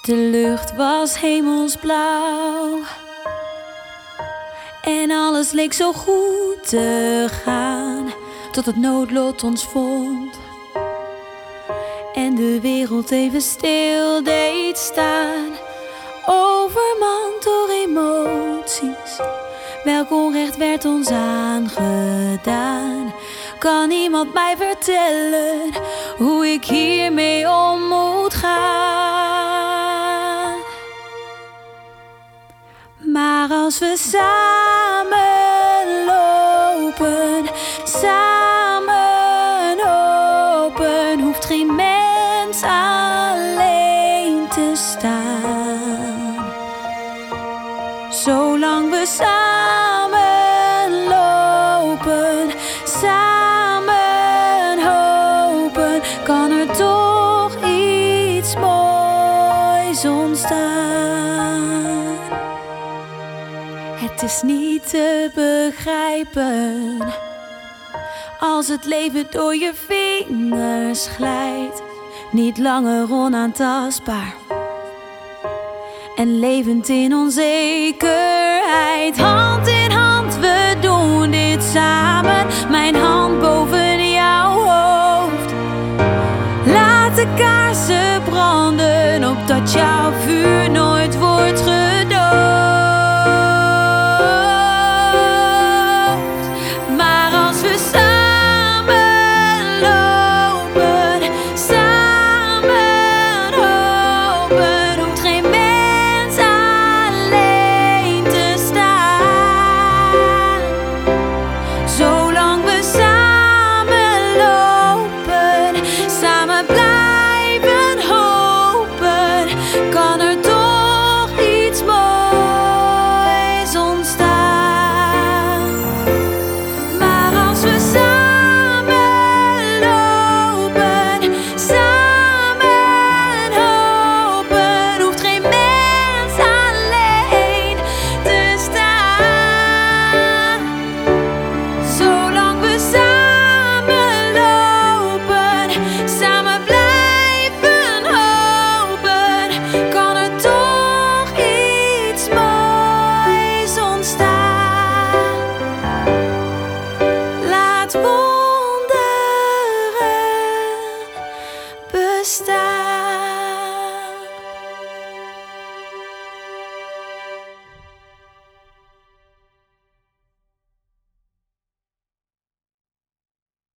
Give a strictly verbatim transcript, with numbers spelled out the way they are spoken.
De lucht was hemelsblauw en alles leek zo goed te gaan, tot het noodlot ons vond en de wereld even stil deed staan. Overmand door emoties, welk onrecht werd ons aangedaan? Kan iemand mij vertellen hoe ik hiermee om moet gaan? Maar als we samen lopen, samen open, hoeft geen mens alleen te staan. Zolang we samen lopen, samen hopen, kan er toch iets moois ontstaan. Het is niet te begrijpen als het leven door je vingers glijdt, niet langer onaantastbaar en levend in onzekerheid. Hand in